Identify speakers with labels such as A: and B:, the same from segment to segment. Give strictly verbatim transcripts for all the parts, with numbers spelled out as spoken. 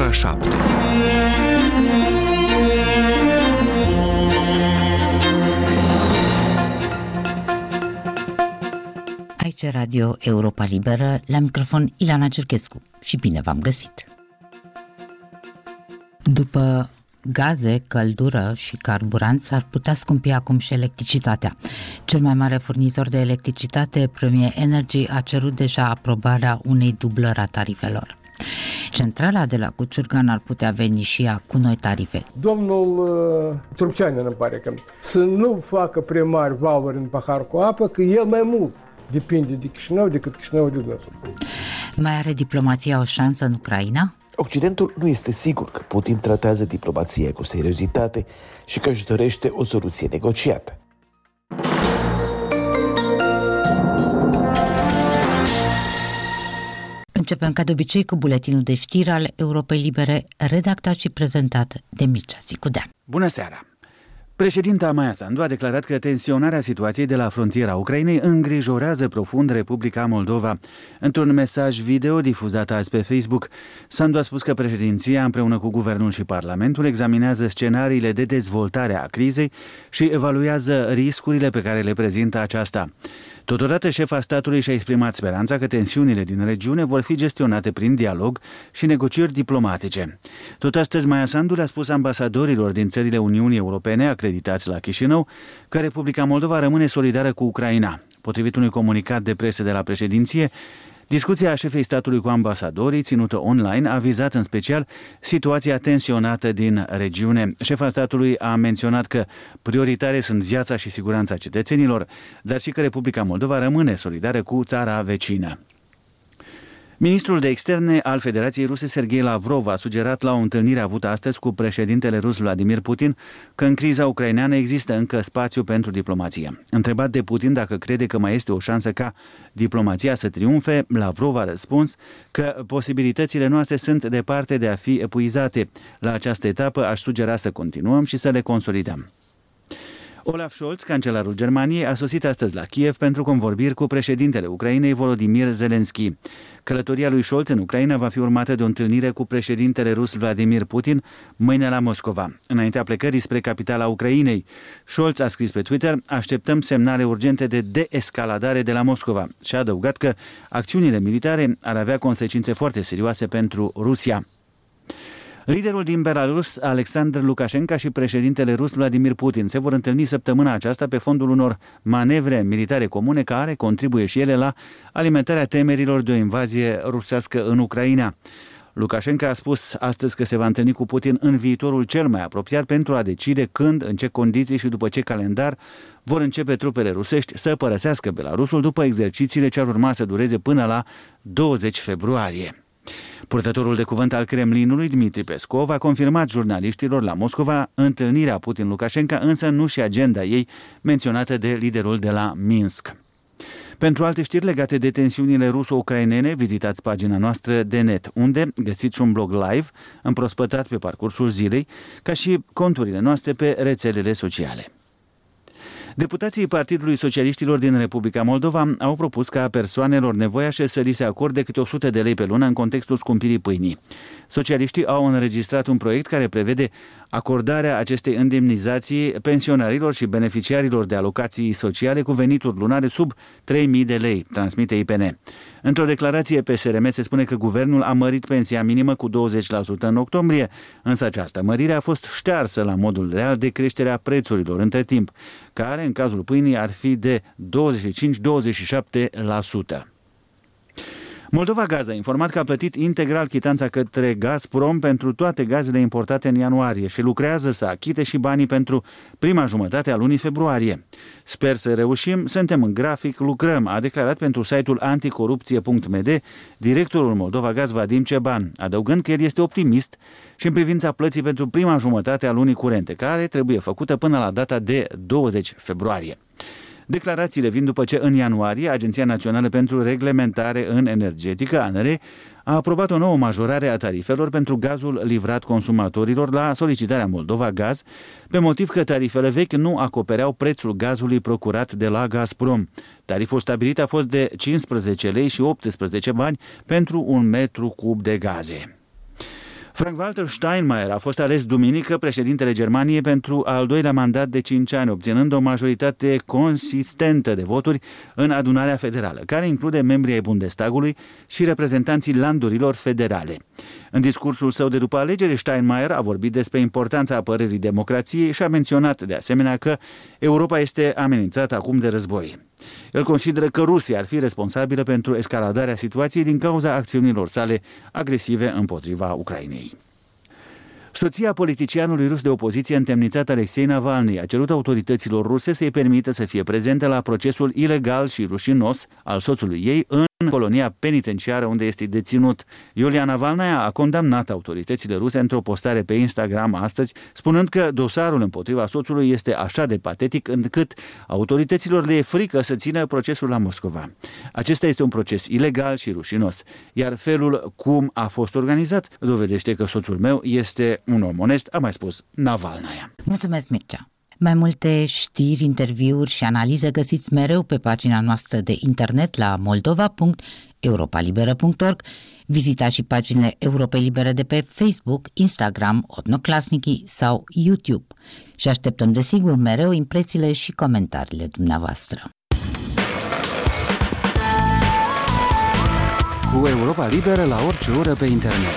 A: ora șapte.
B: Aici Radio Europa Liberă, la microfon Ilana Cerchescu și bine v-am găsit. După gaze, căldură și carburant, s-ar putea scumpi acum și electricitatea. Cel mai mare furnizor de electricitate, Premier Energy, a cerut deja aprobarea unei dublări a tarifelor. Centrala de la Cuciurgan ar putea veni și ea cu noi tarife.
C: Domnul uh, Turkceanin îmi pare că să nu facă prea mari valuri în pahar cu apă, că el mai mult depinde de Chișinău decât Chișinău de dânsul.
B: Mai are diplomația o șansă în Ucraina?
D: Occidentul nu este sigur că Putin tratează diplomația cu seriozitate și că își dorește o soluție negociată.
B: Începem ca de obicei cu buletinul de știri al Europei Libere, redactat și prezentat de Mircea Sicudea.
E: Bună seara! Președinta Maia Sandu a declarat că tensionarea situației de la frontiera Ucrainei îngrijorează profund Republica Moldova. Într-un mesaj video difuzat azi pe Facebook, Sandu a spus că președinția, împreună cu Guvernul și Parlamentul, examinează scenariile de dezvoltare a crizei și evaluează riscurile pe care le prezintă aceasta. Totodată, șefa statului și-a exprimat speranța că tensiunile din regiune vor fi gestionate prin dialog și negocieri diplomatice. Tot astăzi, Maia Sandu le-a spus ambasadorilor din țările Uniunii Europene acreditați la Chișinău că Republica Moldova rămâne solidară cu Ucraina. Potrivit unui comunicat de presă de la președinție, discuția șefei statului cu ambasadorii, ținută online, a vizat în special situația tensionată din regiune. Șefa statului a menționat că prioritare sunt viața și siguranța cetățenilor, dar și că Republica Moldova rămâne solidară cu țara vecină. Ministrul de Externe al Federației Ruse, Sergei Lavrov, a sugerat la o întâlnire avută astăzi cu președintele rus Vladimir Putin că în criza ucraineană există încă spațiu pentru diplomație. Întrebat de Putin dacă crede că mai este o șansă ca diplomația să triumfe, Lavrov a răspuns că posibilitățile noastre sunt departe de a fi epuizate. La această etapă aș sugera să continuăm și să le consolidăm. Olaf Scholz, cancelarul Germaniei, a sosit astăzi la Kiev pentru convorbiri cu președintele Ucrainei, Volodymyr Zelensky. Călătoria lui Scholz în Ucraina va fi urmată de o întâlnire cu președintele rus Vladimir Putin mâine la Moscova. Înaintea plecării spre capitala Ucrainei, Scholz a scris pe Twitter: așteptăm semnale urgente de deescaladare de la Moscova și a adăugat că acțiunile militare ar avea consecințe foarte serioase pentru Rusia. Liderul din Belarus, Alexander Lukashenko, și președintele rus Vladimir Putin se vor întâlni săptămâna aceasta pe fondul unor manevre militare comune care contribuie și ele la alimentarea temerilor de o invazie rusească în Ucraina. Lukashenko a spus astăzi că se va întâlni cu Putin în viitorul cel mai apropiat pentru a decide când, în ce condiții și după ce calendar vor începe trupele rusești să părăsească Belarusul după exercițiile ce ar urma să dureze până la douăzeci februarie. Purtătorul de cuvânt al Kremlinului, Dmitri Peskov, a confirmat jurnaliștilor la Moscova întâlnirea Putin-Lukashenko, însă nu și agenda ei menționată de liderul de la Minsk. Pentru alte știri legate de tensiunile ruso-ucrainene, vizitați pagina noastră de net, unde găsiți un blog live împrospătat pe parcursul zilei, ca și conturile noastre pe rețelele sociale. Deputații Partidului Socialiștilor din Republica Moldova au propus ca persoanelor nevoiașe să li se acorde câte o sută de lei pe lună în contextul scumpirii pâinii. Socialiștii au înregistrat un proiect care prevede acordarea acestei indemnizații pensionarilor și beneficiarilor de alocații sociale cu venituri lunare sub trei mii de lei, transmite I P N. Într-o declarație pe S R M se spune că guvernul a mărit pensia minimă cu douăzeci la sută în octombrie, însă această mărire a fost ștearsă la modul real de creșterea prețurilor între timp, care în cazul pâinii ar fi de douăzeci și cinci - douăzeci și șapte la sută. Moldova Gaz a informat că a plătit integral chitanța către Gazprom pentru toate gazele importate în ianuarie și lucrează să achite și banii pentru prima jumătate a lunii februarie. Sper să reușim, suntem în grafic, lucrăm, a declarat pentru site-ul anticorupție punct m d directorul Moldova Gaz Vadim Ceban, adăugând că el este optimist și în privința plății pentru prima jumătate a lunii curente, care trebuie făcută până la data de douăzeci februarie. Declarațiile vin după ce în ianuarie Agenția Națională pentru Reglementare în Energetică, A N R, a aprobat o nouă majorare a tarifelor pentru gazul livrat consumatorilor la solicitarea Moldova Gaz, pe motiv că tarifele vechi nu acopereau prețul gazului procurat de la Gazprom. Tariful stabilit a fost de cincisprezece lei și optsprezece bani pentru un metru cub de gaze. Frank-Walter Steinmeier a fost ales duminică președintele Germaniei pentru al doilea mandat de cinci ani, obținând o majoritate consistentă de voturi în adunarea federală, care include membrii ai Bundestagului și reprezentanții landurilor federale. În discursul său de după alegere, Steinmeier a vorbit despre importanța apărării democrației și a menționat de asemenea că Europa este amenințată acum de război. El consideră că Rusia ar fi responsabilă pentru escaladarea situației din cauza acțiunilor sale agresive împotriva Ucrainei. Soția politicianului rus de opoziție întemnițat Alexei Navalny a cerut autorităților ruse să-i permită să fie prezente la procesul ilegal și rușinos al soțului ei în colonia penitenciară unde este deținut. Iulia Navalnaya a condamnat autoritățile ruse într-o postare pe Instagram astăzi, spunând că dosarul împotriva soțului este așa de patetic încât autorităților le e frică să țină procesul la Moscova. Acesta este un proces ilegal și rușinos, iar felul cum a fost organizat dovedește că soțul meu este un om onest, a mai spus Navalnaya.
B: Mulțumesc, Mircea! Mai multe știri, interviuri și analize găsiți mereu pe pagina noastră de internet la moldova punct europa liberă punct org. Vizitați și paginile Europei Libere de pe Facebook, Instagram, Odnoclasnici sau YouTube. Și așteptăm desigur mereu impresiile și comentariile dumneavoastră.
E: Cu Europa Liberă la orice oră pe internet.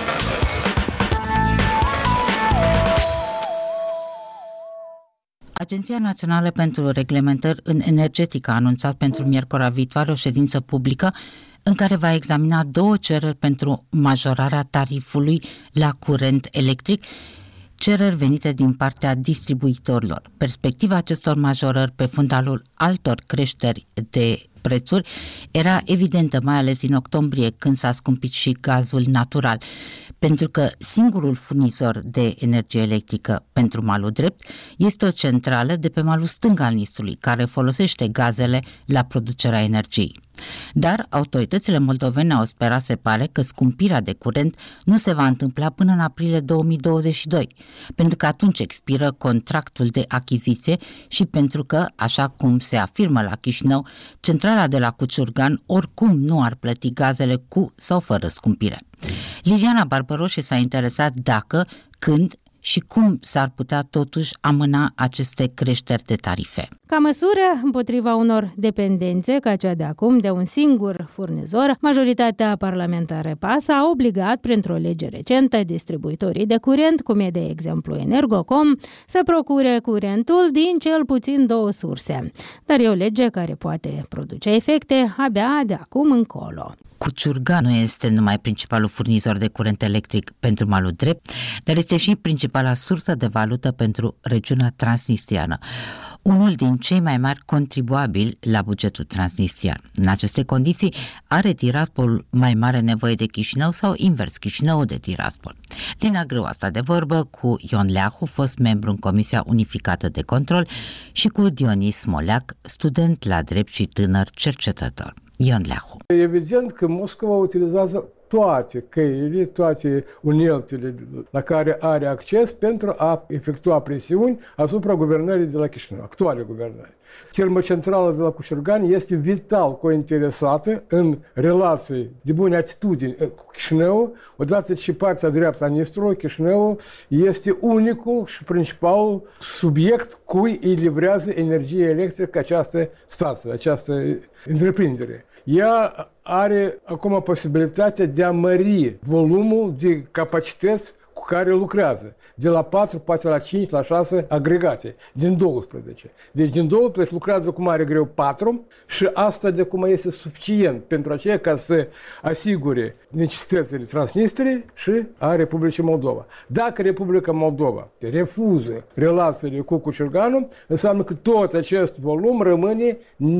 B: Agenția Națională pentru Reglementări în Energetică a anunțat pentru miercurea viitoare o ședință publică în care va examina două cereri pentru majorarea tarifului la curent electric, cereri venite din partea distribuitorilor. Perspectiva acestor majorări pe fundalul altor creșteri de prețuri era evidentă, mai ales din octombrie, când s-a scumpit și gazul natural, pentru că singurul furnizor de energie electrică pentru malul drept este o centrală de pe malul stâng al Nistrului, care folosește gazele la producerea energiei. Dar autoritățile moldovene au sperat, se pare, că scumpirea de curent nu se va întâmpla până în aprilie două mii douăzeci și doi, pentru că atunci expiră contractul de achiziție și pentru că, așa cum se afirmă la Chișinău, centrala de la Cuciurgan oricum nu ar plăti gazele cu sau fără scumpire. Liliana Barbaroșe s-a interesat dacă, când și cum s-ar putea totuși amâna aceste creșteri de tarife.
A: Ca măsură împotriva unor dependențe, ca cea de acum, de un singur furnizor, majoritatea parlamentară P A S a obligat, printr-o lege recentă, distribuitorii de curent, cum e de exemplu Energocom, să procure curentul din cel puțin două surse. Dar e o lege care poate produce efecte abia de acum încolo.
B: Cuciurgan nu este numai principalul furnizor de curent electric pentru malul drept, dar este și principala sursă de valută pentru regiunea transnistriană, unul din cei mai mari contribuabili la bugetul transnistrian. În aceste condiții, are Tiraspol mai mare nevoie de Chișinău sau invers, Chișinău de Tiraspol? Lina Grâu a stat de vorbă cu Ion Leahu, fost membru în Comisia Unificată de Control, și cu Dionis Smoleac, student la drept și tânăr cercetător. Ion Leahu.
C: Evident că Moscova utilizează toate căile, toate uneltele la care are acces pentru a efectua presiuni asupra guvernării de la Chișinău, actuale guvernări. Termocentrala de la Cuciurgan este vital cointeresată în relații de bune atitudini cu Chișinău, odată ce partea dreaptă a Nistrului, Chișinău, este unicul și principalul subiect cui îi livrează energie electrică această stație, această întreprindere. Ea are acum posibilitatea de a mări volumul de capacități cu care lucrează, de la patru, poate la cinci, la șase agregate, din douăsprezece. Deci din douăsprezece lucrează cu mare greu patru și asta de acum este suficient pentru aceea ca să asigure necesitățile Transnistriei și a Republicii Moldova. Dacă Republica Moldova refuză relațiile cu Cuciurganul, înseamnă că tot acest volum rămâne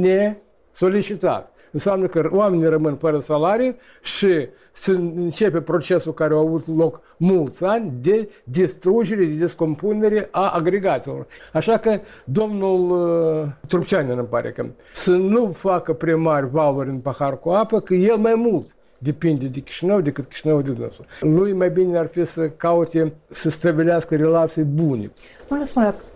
C: nesolicitat. Înseamnă că oamenii rămân fără salarii și se începe procesul care a avut loc mulți ani de distrugere, de descompunere a agregatelor. Așa că domnul uh, Trupceanin îmi pare că să nu facă primari valuri în pahar cu apă, că el mai mult depinde de Chișinău decât Chișinău de dânsul. Lui mai bine ar fi să caute să stabilească relații bune.
F: Domnule Smoleac,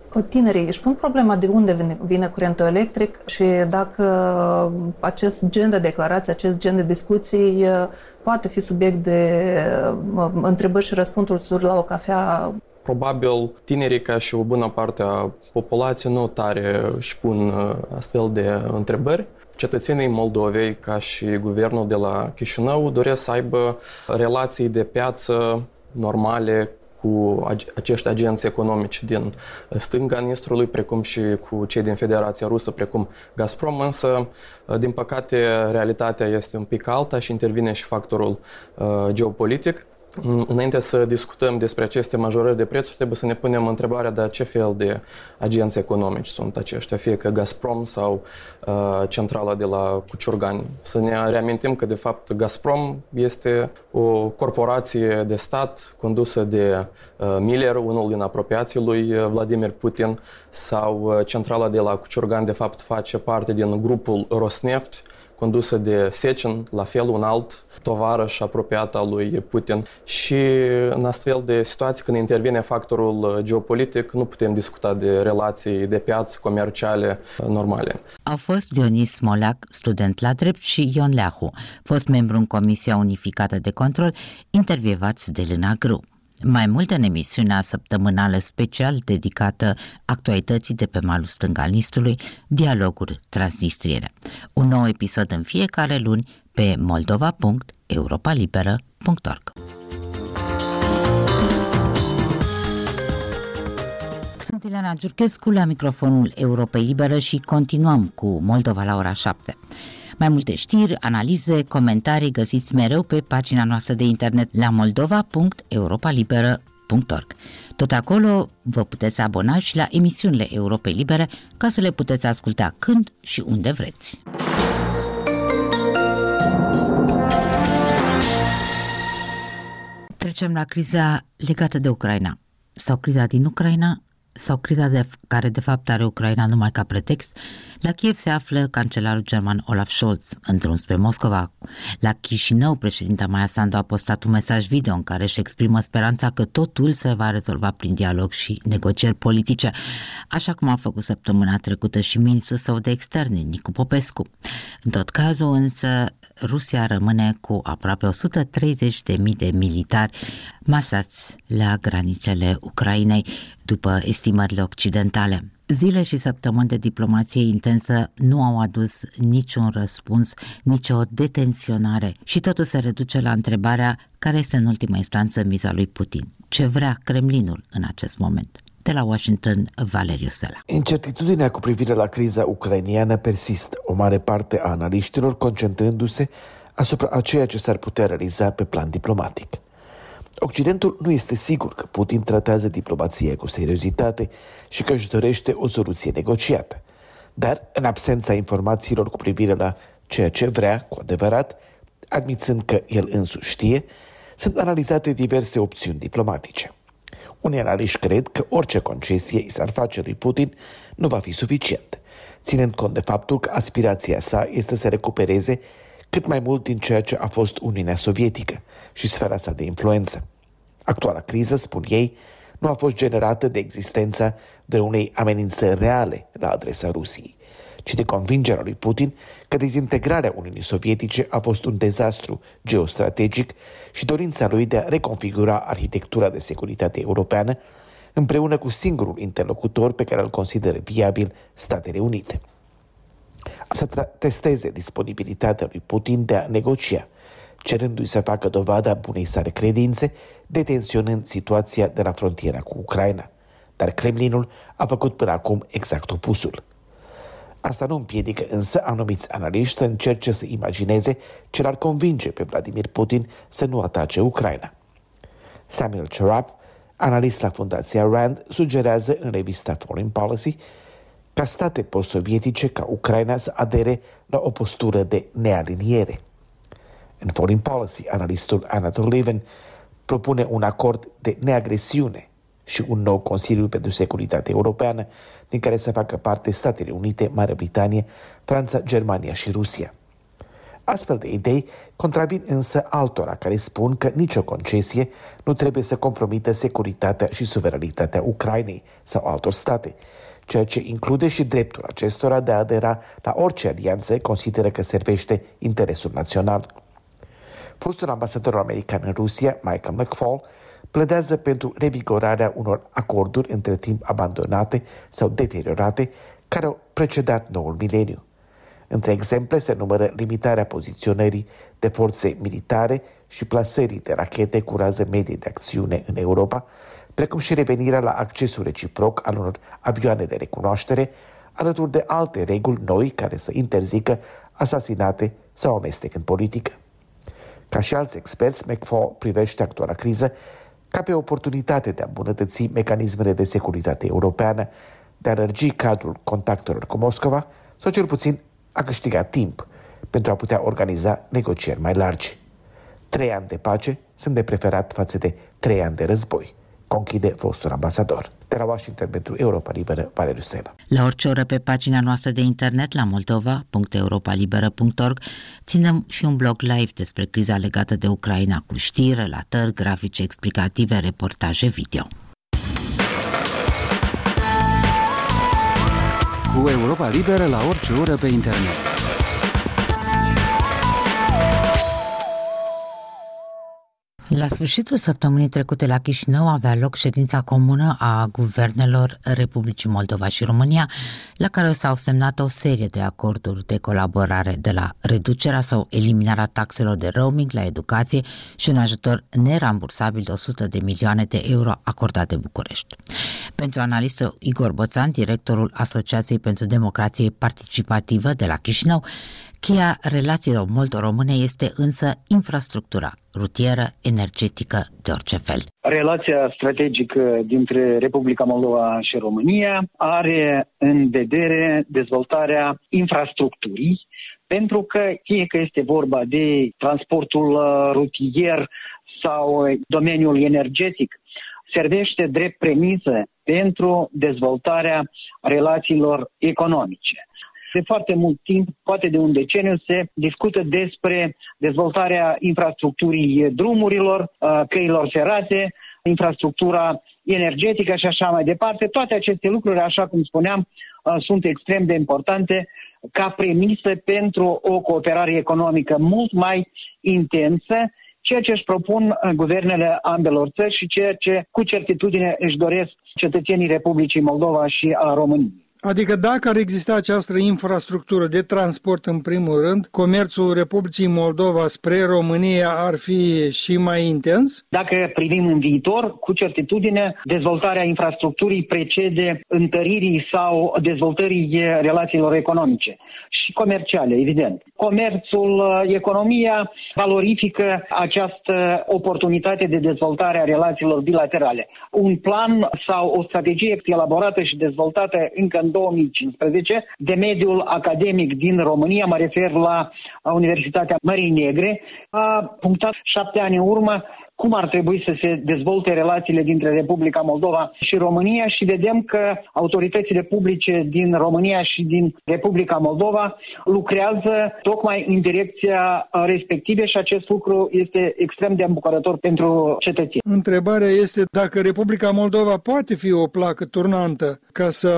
F: Tinerii își pun problema de unde vine, vine curentul electric și dacă acest gen de declarații, acest gen de discuții poate fi subiect de întrebări și răspunsuri la o cafea.
G: Probabil tinerii, ca și o bună parte a populației, nu tare își pun astfel de întrebări. Cetățenii Moldovei, ca și guvernul de la Chișinău, doresc să aibă relații de piață normale cu acești agenți economici din stânga Nistrului, precum și cu cei din Federația Rusă, precum Gazprom, însă, din păcate, realitatea este un pic alta și intervine și factorul uh, geopolitic. Înainte să discutăm despre aceste majorări de prețuri, trebuie să ne punem întrebarea de ce fel de agenți economici sunt aceștia, fie că Gazprom sau uh, centrala de la Cuciurgani. Să ne reamintim că, de fapt, Gazprom este o corporație de stat condusă de uh, Miller, unul din apropiații lui Vladimir Putin, sau uh, centrala de la Cuciurgani, de fapt, face parte din grupul Rosneft, condusă de Secin, la fel un alt tovarăș apropiat al lui Putin. Și în astfel de situații, când intervine factorul geopolitic, nu putem discuta de relații de piață comerciale normale.
B: Au fost Dionis Smolac, student la drept, și Ion Leahu, fost membru în Comisia Unificată de Control, intervievați de Lina Gru. Mai mult în emisiunea săptămânală special dedicată actualității de pe malul stâng al Nistrului, Dialoguri transnistriene. Un nou episod în fiecare luni pe moldova punct europa liberă punct org. Sunt Ileana Giurchescu la microfonul Europei Liberă și continuăm cu Moldova la ora șapte. Mai multe știri, analize, comentarii găsiți mereu pe pagina noastră de internet la moldova punct europa liberă punct org. Tot acolo vă puteți abona și la emisiunile Europei Libere ca să le puteți asculta când și unde vreți. Trecem la criza legată de Ucraina sau criza din Ucraina sau criza de, care de fapt are Ucraina numai ca pretext. La Kiev se află cancelarul german Olaf Scholz, în drum spre Moscova. La Chișinău, președinta Maia Sandu a postat un mesaj video în care își exprimă speranța că totul se va rezolva prin dialog și negocieri politice, așa cum a făcut săptămâna trecută și ministrul său de externe, Nicu Popescu. În tot cazul însă, Rusia rămâne cu aproape o sută treizeci de mii de militari masați la granițele Ucrainei, după estimările occidentale. Zile și săptămâni de diplomație intensă nu au adus niciun răspuns, nicio detenționare și totul se reduce la întrebarea care este în ultima instanță miza lui Putin. Ce vrea Kremlinul în acest moment? De la Washington, Valeriu Sela.
D: Incertitudinea cu privire la criza ucrainiană persistă, o mare parte a analiștilor concentrându-se asupra a ceea ce s-ar putea realiza pe plan diplomatic. Occidentul nu este sigur că Putin tratează diplomația cu seriozitate și că își dorește o soluție negociată. Dar, în absența informațiilor cu privire la ceea ce vrea cu adevărat, admițând că el însuși știe, sunt analizate diverse opțiuni diplomatice. Unii analiști cred că orice concesie i s-ar face lui Putin nu va fi suficient, ținând cont de faptul că aspirația sa este să recupereze cât mai mult din ceea ce a fost Uniunea Sovietică și sfera sa de influență. Actuala criză, spun ei, nu a fost generată de existența vreunei amenințări reale la adresa Rusiei, ci de convingerea lui Putin că dezintegrarea Uniunii Sovietice a fost un dezastru geostrategic și dorința lui de a reconfigura arhitectura de securitate europeană împreună cu singurul interlocutor pe care îl consideră viabil, Statele Unite. Să tra- testeze disponibilitatea lui Putin de a negocia, cerându-i să facă dovada bunei sale credințe, detenționând situația de la frontiera cu Ucraina. Dar Kremlinul a făcut până acum exact opusul. Asta nu împiedică însă anumiți analiști să încerce să imagineze ce l-ar convinge pe Vladimir Putin să nu atace Ucraina. Samuel Cherab, analist la Fundația Rand, sugerează în revista Foreign Policy ca state post-sovietice ca Ucraina să adere la o postură de nealiniere. În Foreign Policy, analistul Anatol Levin propune un acord de neagresiune și un nou Consiliu pentru Securitate Europeană, din care să facă parte Statele Unite, Marea Britanie, Franța, Germania și Rusia. Astfel de idei contravin însă altora care spun că nicio concesie nu trebuie să compromită securitatea și suveranitatea Ucrainei sau altor state, ceea ce include și dreptul acestora de a adera la orice alianță consideră că servește interesul național. Fostul ambasador american în Rusia, Michael McFaul, pledează pentru revigorarea unor acorduri între timp abandonate sau deteriorate care au precedat noul mileniu. Între exemple se numără limitarea poziționării de forțe militare și plasării de rachete cu rază medie de acțiune în Europa, precum și revenirea la accesul reciproc al unor avioane de recunoaștere, alături de alte reguli noi care să interzică asasinate sau amestec în politică. Ca și alți experți, McFaul privește actuala criză ca pe oportunitate de a îmbunătăți mecanismele de securitate europeană, de a lărgi cadrul contactelor cu Moscova sau cel puțin a câștiga timp pentru a putea organiza negocieri mai largi. Trei ani de pace sunt de preferat față de trei ani de război, conchide fostul ambasador. De la Washington pentru Europa Liberă, Valeriu Seba.
B: La orice oră pe pagina noastră de internet la moldova punct europa liberă punct org ținem și un blog live despre criza legată de Ucraina cu știri, relatări, grafice explicative, reportaje video.
E: Cu Europa Liberă la orice oră pe internet.
B: La sfârșitul săptămânii trecute la Chișinău avea loc ședința comună a guvernelor Republicii Moldova și România, la care s-au semnat o serie de acorduri de colaborare, de la reducerea sau eliminarea taxelor de roaming la educație și un ajutor nerambursabil de o sută de milioane de euro acordat de București. Pentru analistul Igor Boțan, directorul Asociației pentru Democrație Participativă de la Chișinău, cheia relațiilor moldo-române este însă infrastructura rutieră, energetică, de orice fel.
H: Relația strategică dintre Republica Moldova și România are în vedere dezvoltarea infrastructurii, pentru că fie că este vorba de transportul rutier sau domeniul energetic, servește drept premisă pentru dezvoltarea relațiilor economice. De foarte mult timp, poate de un deceniu, se discută despre dezvoltarea infrastructurii drumurilor, căilor ferate, infrastructura energetică și așa mai departe. Toate aceste lucruri, așa cum spuneam, sunt extrem de importante ca premisă pentru o cooperare economică mult mai intensă, ceea ce își propun guvernele ambelor țări și ceea ce cu certitudine își doresc cetățenii Republicii Moldova și a României.
I: Adică dacă ar exista această infrastructură de transport în primul rând, comerțul Republicii Moldova spre România ar fi și mai intens?
H: Dacă privim în viitor, cu certitudine, dezvoltarea infrastructurii precede întăririi sau dezvoltării relațiilor economice și comerciale, evident. Comerțul, economia valorifică această oportunitate de dezvoltare a relațiilor bilaterale. Un plan sau o strategie elaborată și dezvoltată încă în două mii cincisprezece de mediul academic din România, mă refer la Universitatea Mării Negre, a punctat șapte ani în urmă cum ar trebui să se dezvolte relațiile dintre Republica Moldova și România și vedem că autoritățile publice din România și din Republica Moldova lucrează tocmai în direcția respectivă și acest lucru este extrem de îmbucurător pentru cetățeni.
I: Întrebarea este dacă Republica Moldova poate fi o placă turnantă ca să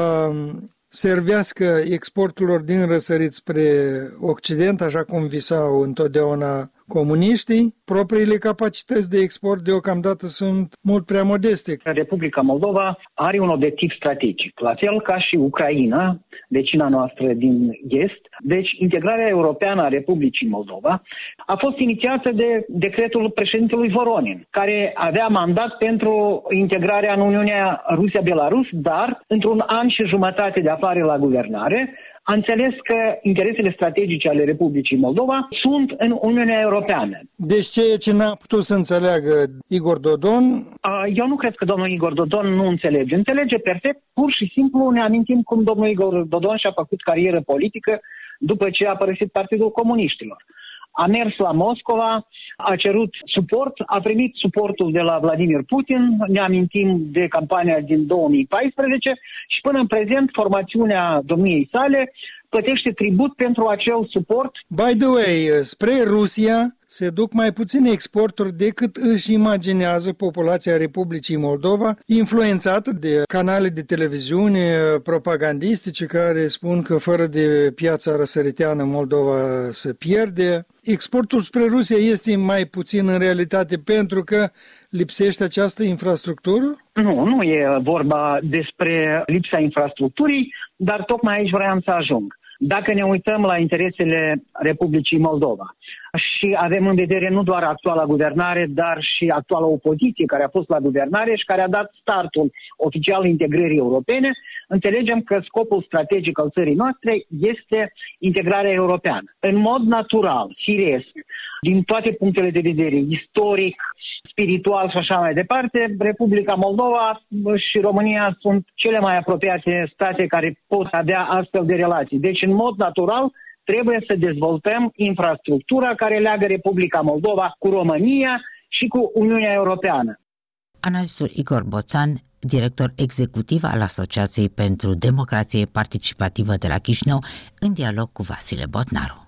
I: servească exporturilor din răsărit spre Occident, așa cum visau întotdeauna comuniștii. Propriile capacități de export deocamdată sunt mult prea modeste.
H: Republica Moldova are un obiectiv strategic, la fel ca și Ucraina, vecina noastră din est. Deci, integrarea europeană a Republicii Moldova a fost inițiată de decretul președintelui Voronin, care avea mandat pentru integrarea în Uniunea Rusia-Belarus, dar, într-un an și jumătate de aflare la guvernare, a înțeles că interesele strategice ale Republicii Moldova sunt în Uniunea Europeană.
I: Deci ceea ce n-a putut să înțeleagă Igor Dodon...
H: Eu nu cred că domnul Igor Dodon nu înțelege. Înțelege perfect, pur și simplu ne amintim cum domnul Igor Dodon și-a făcut carieră politică după ce a părăsit Partidul Comuniștilor. A mers la Moscova, a cerut suport, a primit suportul de la Vladimir Putin, ne amintim de campania din două mii paisprezece și până în prezent formațiunea domniei sale plătește tribut pentru acel suport.
I: By the way, spre Rusia se duc mai puține exporturi decât își imaginează populația Republicii Moldova, influențată de canale de televiziune propagandistice care spun că fără de piața răsăriteană Moldova se pierde. Exportul spre Rusia este mai puțin în realitate pentru că lipsește această infrastructură?
H: Nu, nu e vorba despre lipsa infrastructurii, dar tocmai aici vreau să ajung. Dacă ne uităm la interesele Republicii Moldova și avem în vedere nu doar actuala guvernare, dar și actuala opoziție care a fost la guvernare și care a dat startul oficial integrării europene, înțelegem că scopul strategic al țării noastre este integrarea europeană. În mod natural, firesc, din toate punctele de vedere, istoric, spiritual și așa mai departe, Republica Moldova și România sunt cele mai apropiate state care pot avea astfel de relații. Deci, în mod natural, trebuie să dezvoltăm infrastructura care leagă Republica Moldova cu România și cu Uniunea Europeană.
B: Analistul Igor Boțan, director executiv al Asociației pentru Democrație Participativă de la Chișinău, în dialog cu Vasile Botnaru.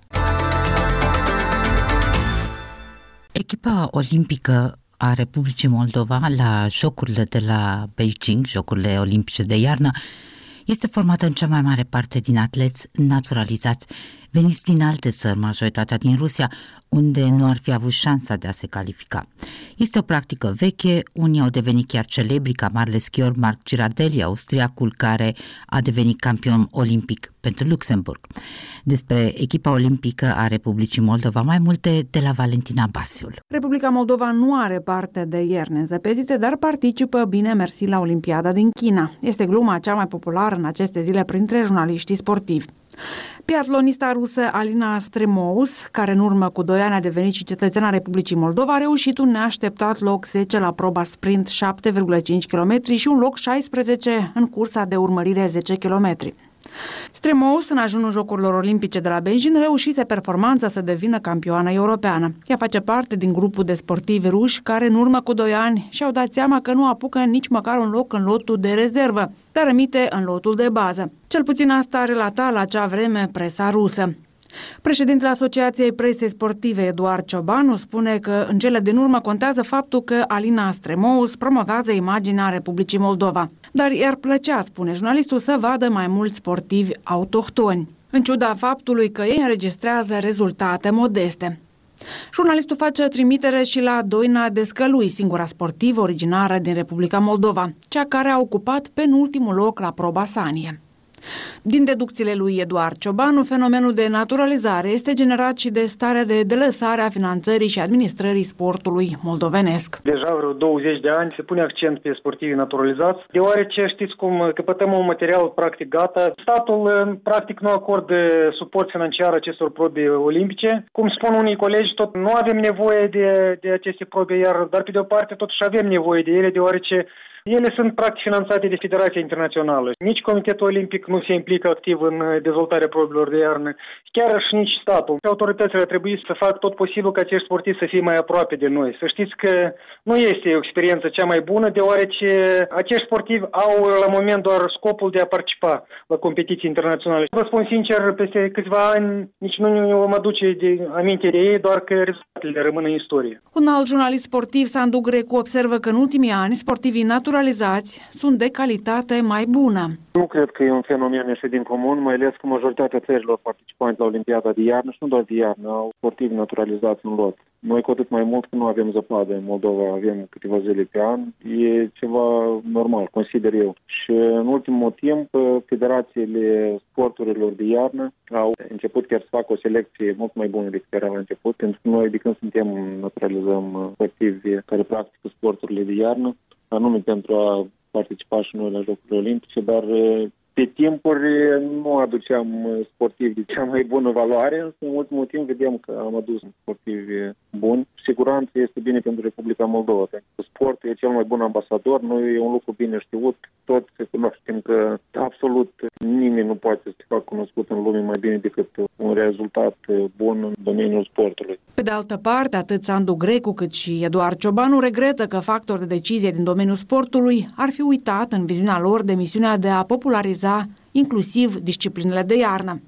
B: Echipa olimpică a Republicii Moldova la Jocurile de la Beijing, Jocurile Olimpice de iarnă, este formată în cea mai mare parte din atleți naturalizați, veniți din alte țări, majoritatea din Rusia, unde nu ar fi avut șansa de a se califica. Este o practică veche, unii au devenit chiar celebri, ca marele schior Marc Girardelli, austriacul care a devenit campion olimpic pentru Luxemburg. Despre echipa olimpică a Republicii Moldova, mai multe de la Valentina Basiul.
J: Republica Moldova nu are parte de ierne înzăpezite, dar participă bine mersi la Olimpiada din China. Este gluma cea mai populară în aceste zile printre jurnaliștii sportivi. Biatlonista rusă Alina Stremous, care în urmă cu doi ani a devenit și cetățeana Republicii Moldova, a reușit un neașteptat loc zece la proba sprint șapte virgulă cinci kilometri și un loc șaisprezece în cursa de urmărire zece kilometri. Stremous, în ajunul Jocurilor Olimpice de la Beijing, reușise performanța să devină campioană europeană. Ea face parte din grupul de sportivi ruși care în urmă cu doi ani și-au dat seama că nu apucă nici măcar un loc în lotul de rezervă, dar rămite în lotul de bază. Cel puțin asta a relatat la acea vreme presa rusă. Președintele Asociației Presei Sportive, Eduard Ciobanu, spune că în cele din urmă contează faptul că Alina Stremous promovează imaginea Republicii Moldova. Dar i-ar plăcea, spune jurnalistul, să vadă mai mulți sportivi autohtoni, în ciuda faptului că ei înregistrează rezultate modeste. Jurnalistul face trimitere și la Doina Descălui, singura sportivă originară din Republica Moldova, cea care a ocupat penultimul loc la proba Sanie. Din deducțiile lui Eduard Ciobanu, fenomenul de naturalizare este generat și de starea de delăsare a finanțării și administrării sportului moldovenesc.
K: Deja vreo douăzeci de ani se pune accent pe sportivii naturalizați, deoarece știți cum căpătăm un material practic gata. Statul practic nu acordă suport financiar acestor probe olimpice. Cum spun unii colegi, tot nu avem nevoie de, de aceste probe, iar, dar pe de o parte totuși avem nevoie de ele, deoarece ele sunt practic finanțate de Federația Internațională. Nici Comitetul Olimpic nu se implică activ în dezvoltarea probelor de iarnă, chiar și nici statul. Autoritățile trebuie să facă tot posibil ca acești sportivi să fie mai aproape de noi. Să știți că nu este o experiență cea mai bună, deoarece acești sportivi au la moment doar scopul de a participa la competiții internaționale. Vă spun sincer, peste câțiva ani nici nu ne vom aduce de aminte de ei, doar că rezultatele rămân în istorie.
J: Un alt jurnalist sportiv, Sandu Grecu, observă că în ultimii ani sportivii naturalizați sunt de calitate mai bună.
K: Nu cred că e un fenomen ieșit din comun, mai ales că majoritatea țărilor participanți la Olimpiada de iarnă și nu doar de iarnă au sportivi naturalizați în lot. Noi cu atât mai mult că nu avem zăpadă în Moldova, avem câteva zile pe an, e ceva normal, consider eu. Și în ultimul timp, federațiile sporturilor de iarnă au început chiar să facă o selecție mult mai bună decât era la început, pentru că noi de când suntem naturalizăm sportivi care practică sporturile de iarnă, anume pentru a participa și noi la Jocurile Olimpice, dar pe timpuri nu aduceam sportivi de cea mai bună valoare, însă în ultimul timp vedem că am adus sportivi buni. Siguranță este bine pentru Republica Moldova, pentru că sportul e cel mai bun ambasador, noi e un lucru bine știut, toți cunoaștem că absolut nimeni nu poate să se facă cunoscut în lume mai bine decât un rezultat bun în domeniul sportului.
J: Pe de altă parte, atât Sandu Grecu cât și Eduard Ciobanu regretă că factori de decizie din domeniul sportului ar fi uitat în viziunea lor de misiunea de a populariza inclusiv disciplinele de iarnă.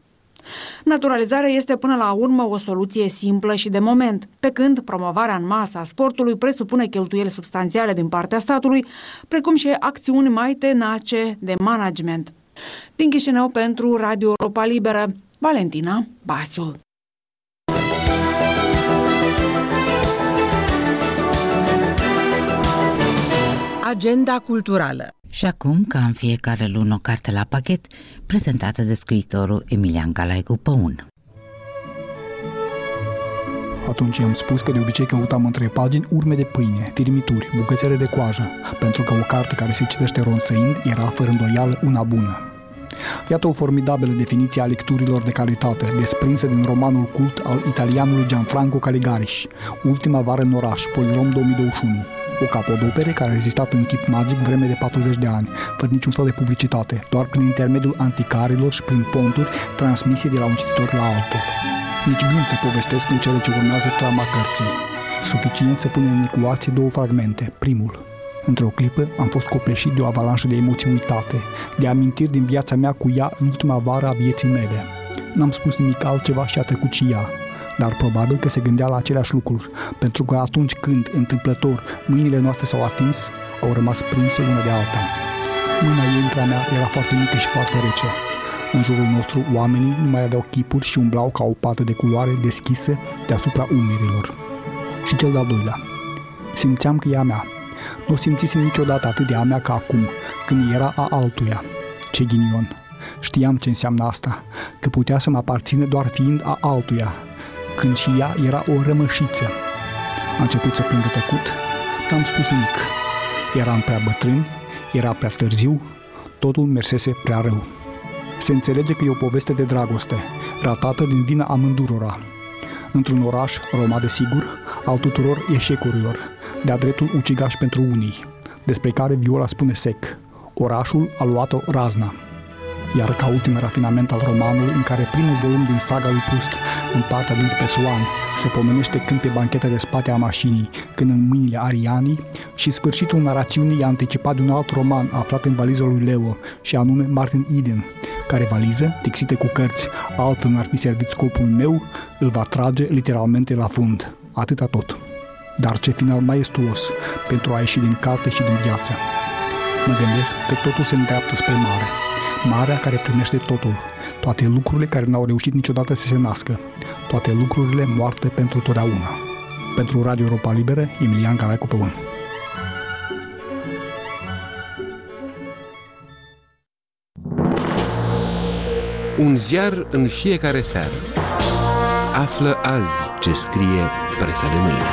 J: Naturalizarea este până la urmă o soluție simplă și de moment, pe când promovarea în masă a sportului presupune cheltuieli substanțiale din partea statului, precum și acțiuni mai tenace de management. Din Chișinău pentru Radio Europa Liberă, Valentina Basiul.
L: Agenda culturală.
B: Și acum, ca în fiecare lună, o carte la pachet, prezentată de scriitorul Emilian Galaicu Păun.
M: Atunci i-am spus că de obicei căutam între pagini urme de pâine, firmituri, bucățele de coajă, pentru că o carte care se citește ronțăind era, fără îndoială, una bună. Iată o formidabilă definiție a lecturilor de calitate, desprinsă din romanul cult al italianului Gianfranco Caligari, Ultima vară în oraș, Polirom două mii douăzeci și unu. O capodopere care a rezistat în chip magic vreme de patruzeci de ani, fără niciun fel de publicitate, doar prin intermediul anticarilor și prin ponturi transmise de la un cititor la altul. Nici gând să povestesc în cele ce urmează trama cărții. Suficient să punem în ecuație două fragmente. Primul. Într-o clipă am fost copleșit de o avalanșă de emoții uitate, de amintiri din viața mea cu ea în ultima vară a vieții mele. N-am spus nimic altceva și a trecut și ea. Dar probabil că se gândea la aceleași lucruri, pentru că atunci când, întâmplător, mâinile noastre s-au atins, au rămas prinse una de alta. Mâna ei între a mea era foarte mică și foarte rece. În jurul nostru, oamenii nu mai aveau chipuri și umblau ca o pată de culoare deschisă deasupra umerilor. Și cel de-al doilea. Simțeam că e a mea. Nu simțisem niciodată atât de a mea ca acum, când era a altuia. Ce ghinion! Știam ce înseamnă asta, că putea să mă aparține doar fiind a altuia, când și ea era o rămășiță. A început să plângă tăcut, n-am spus nimic. Eram prea bătrân, era prea târziu, totul mersese prea rău. Se înțelege că e o poveste de dragoste, ratată din vina amândurora. Într-un oraș, Roma desigur, al tuturor eșecurilor, de-a dreptul ucigaș pentru unii, despre care Viola spune sec: orașul a luat-o razna. Iar ca ultim rafinament al romanului, în care primul volum din saga lui Proust, în partea dinspre Swan, se pomenește când pe bancheta de spate a mașinii, când în mâinile Arianii, și sfârșitul narațiunii e anticipat de un alt roman aflat în valiza lui Leo, și anume Martin Eden, care valiză, tixită cu cărți, altfel n-ar fi servit scopul meu, îl va trage literalmente la fund. Atâta tot. Dar ce final maestuos pentru a ieși din carte și din viață. Mă gândesc că totul se îndreaptă spre mare. Marea care primește totul, toate lucrurile care n-au reușit niciodată să se nască, toate lucrurile moarte pentru totdeauna. Pentru Radio Europa Liberă, Emilian Galaicu Păun.
N: Un ziar în fiecare seară. Află azi ce scrie presa de mâine.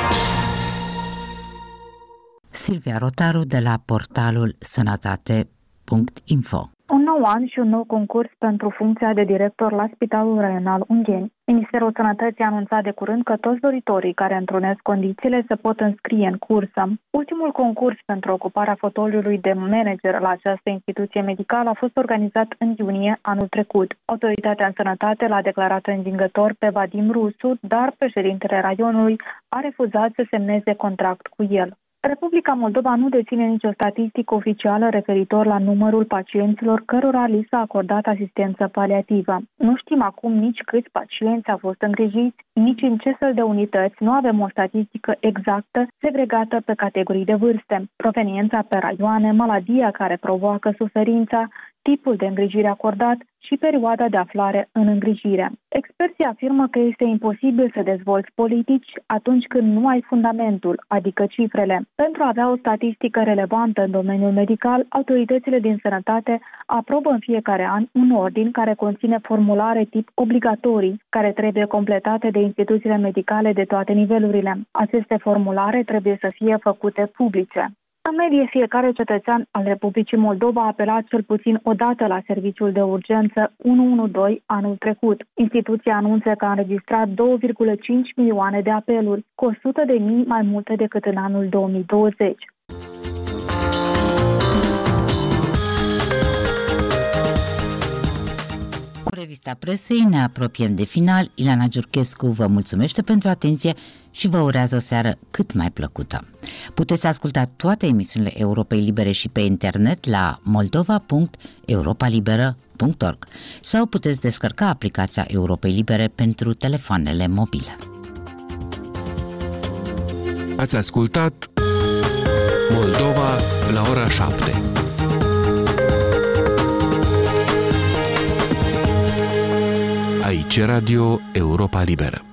B: Silvia Rotaru de la portalul sănătate punct info.
O: Un nou an și un nou concurs pentru funcția de director la Spitalul Regional Ungheni. Ministerul Sănătății a anunțat de curând că toți doritorii care întrunesc condițiile se pot înscrie în cursă. Ultimul concurs pentru ocuparea fotoliului de manager la această instituție medicală a fost organizat în iunie anul trecut. Autoritatea în Sănătate l-a declarat învingător pe Vadim Rusu, dar președintele raionului a refuzat să semneze contract cu el. Republica Moldova nu deține nicio statistică oficială referitor la numărul pacienților cărora li s-a acordat asistență paliativă. Nu știm acum nici câți pacienți au fost îngrijiți, nici în ce fel de unități. Nu avem o statistică exactă segregată pe categorii de vârste, proveniența pe raioane, maladia care provoacă suferința, tipul de îngrijire acordat și perioada de aflare în îngrijire. Experții afirmă că este imposibil să dezvolți politici atunci când nu ai fundamentul, adică cifrele. Pentru a avea o statistică relevantă în domeniul medical, autoritățile din sănătate aprobă în fiecare an un ordin care conține formulare tip obligatorii, care trebuie completate de instituțiile medicale de toate nivelurile. Aceste formulare trebuie să fie făcute publice. În medie, fiecare cetățean al Republicii Moldova a apelat cel puțin o dată la serviciul de urgență unu unu doi anul trecut. Instituția anunță că a înregistrat două virgulă cinci milioane de apeluri, cu o sută de mii mai multe decât în anul două mii douăzeci.
B: Cu revista presei ne apropiem de final. Ileana Giurchescu vă mulțumește pentru atenție și vă urează o seară cât mai plăcută. Puteți asculta toate emisiunile Europei Libere și pe internet la moldova punct europa liberă punct org sau puteți descărca aplicația Europei Libere pentru telefoanele mobile.
N: Ați ascultat Moldova la ora șapte. Aici Radio Europa Liberă.